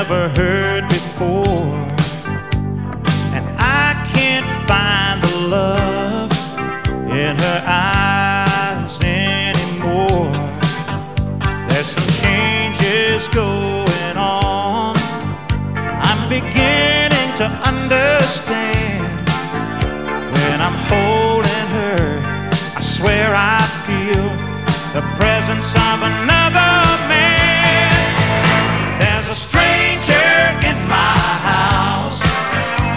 never heard before. And I can't find the love in her eyes anymore. There's some changes going on. I'm beginning to understand. When I'm holding her, I swear I feel the presence of another